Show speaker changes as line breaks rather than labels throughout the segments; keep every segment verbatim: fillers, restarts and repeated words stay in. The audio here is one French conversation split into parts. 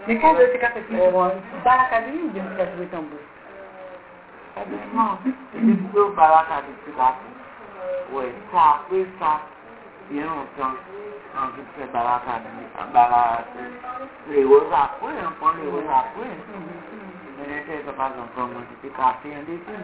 Mais quand c'est qu'à faire pour Balakadi ou bien tu as joué tambour?
Non, c'est pour Balakadi qui va faire. Oui, ça, après ça, bien longtemps, on dit que Balakadi, Balakadi, les roses après, on prend les roses après. Mais c'est pas encore, moi, c'était café en défi.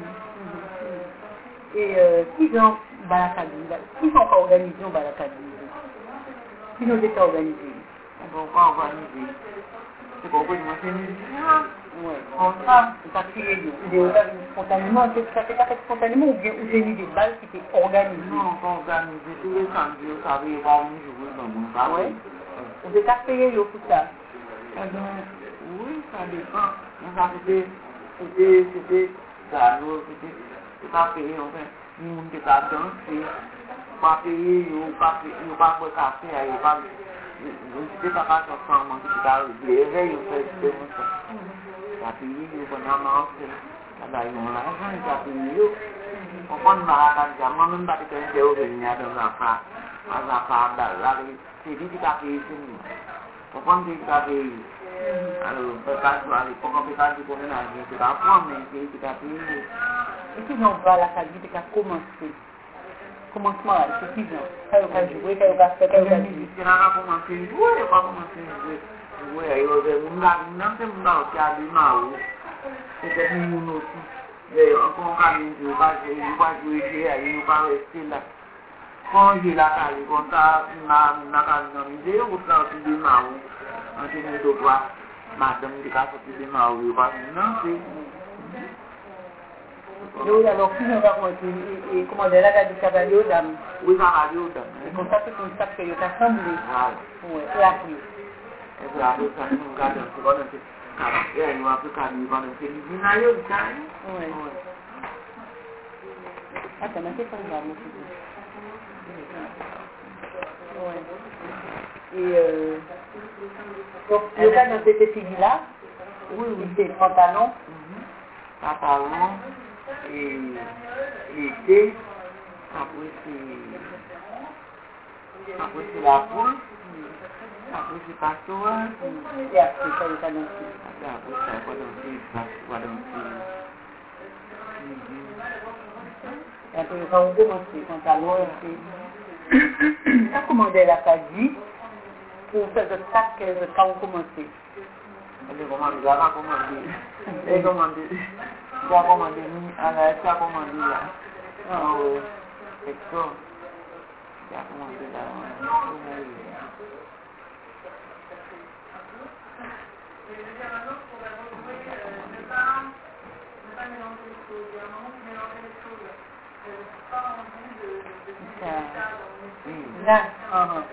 Et euh, qui ont Balakadi? Qui sont pas organisés en Balakadi? Qui ont été organisés?
Pourquoi organiser? C'est pour que je me fais musicien.
Oui. En ça, c'est pas crié. Spontanément, ça fait pas fait spontanément ou bien ou c'est une idée de base qui était organisée?
Non, on organise tous les samedis, vous savez, il va venir jouer dans mon bar.
Oui. Vous êtes payé pour ça?
Eh bien, oui, ça dépend. Mais ça c'était, c'était, c'était, ça, c'était, c'est pas payé, en fait. Nous, on était à danser, pas payé, ou pas payé, ou pas boire café, ou pas, on était pas qu'à sortir, on était à l'éveil, on fait des choses. Ça payé, on a marché, là, ils ont l'argent, ils ont payé. On prend une baraka, moi-même, pas de quelqu'un qui est venu à la part, à la part, c'est lui qui a payé chez nous. On prend des cafés. Alors, peut-être à l'époque, on peut pas dire qu'on est dans le c'est pas franc, mais c'est lui qui a payé.
Et si on va à la cabine, c'est qu'à commencer. Commencement, c'est qui vient? Quand on va jouer, quand on va faire, quand on va jouer.
Si on a commencé à jouer, on va commencer à jouer. Jouer, il y a des gens qui ont des mains, c'est des gens aussi. Et on va jouer, on va jouer, on va jouer, on va rester là. Quand j'ai la calle, quand ça, on a organisé, on va sortir des mains. On s'est mis au droit. Madame, il va sortir des mains, on va non, c'est.
Oui, alors si on va commencer, et comment dire, là, du cavalier aux dames.
Oui, cavalier aux dames.
Et comme ça, c'est comme ça que vous assemblez.
Voilà.
Oui, et après.
Et puis après, ça, nous regardons, c'est bon, c'est caractère, nous après, quand nous allons faire du vinaille, vous savez.
Oui. Attends, mais c'est pas grave, monsieur. Oui. Et euh, donc, le cas dans cette fille-là,
oui, oui.
C'est pantalon,
mm-hmm. Pantalon, et l'été, après c'est, après c'est la poule, après c'est pastoral,
et après ça, il va danser.
Après ça, il va danser, il va danser.
Et après, quand on commence, pantalon, et puis, ça commandait la caddie pour faire de ça quand on commençait.
Elle commande, elle va commander. Elle commande, elle va commander, elle va commander là. Ah oui, c'est ça. Elle va commander là.
Là, uh-huh.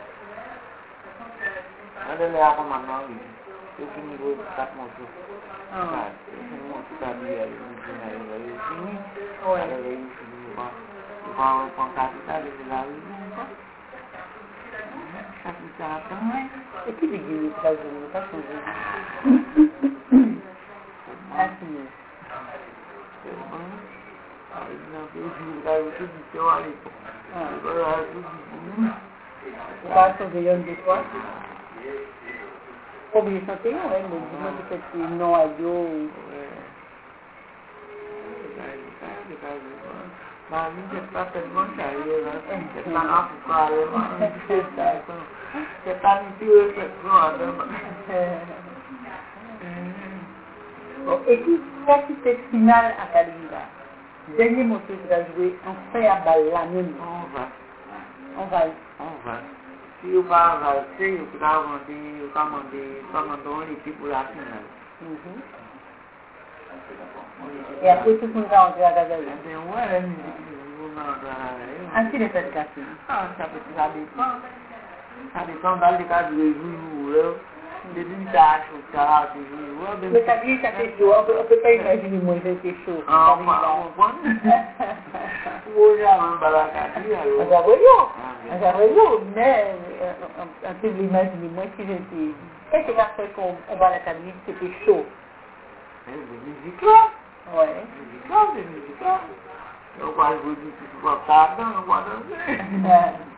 Elle est là comme un oui. C'est au niveau de quatre mois. C'est une mois tout à l'heure, elle est finie. Elle est finie. Il va prendre capital et la rue. Capital.
Et qui dit que ça ne pas changer? Assis.
C'est bon. Il a tout dit que à l'époque. Il a tout dit.
On va changer une de fois. Oublier santé, ouais, mais dis-moi peut-être que non à Dieu.
Ma vie n'est pas tellement sérieuse, c'est pas grave pour parler, c'est pas une pure réflexion.
Bon, et puis, ça qui fait final à Kalina, dernier morceau que tu as joué, on fait à balle la même.
On va.
On va.
On va. Si on va rester, on peut demander, on va demander, on va demander l'équipe pour la finale.
Et après, tout le monde va entrer à Gazaï.
Eh bien, ouais, la musique, on va entrer à Gazaï.
Ah, qui les fait casser?
Ah, ça peut ça dépend. Ça dépend dans le cas du jour. Depuis tâche, au cas, toujours.
Le tablier, ça fait chaud. On ne peut pas imaginer moi, c'est chaud.
Ah, on va. Où j'ai un balakati, alors.
On va voyons. On va voyons. Mais, on peut l'imaginer. Moi, si j'étais. Qu'est-ce que ça fait qu'on va la tablier, c'était chaud?
C'est des musiques là.
Ouais.
Musique là, des musiques là. On va jouer du tout, on va pas danser, on va danser.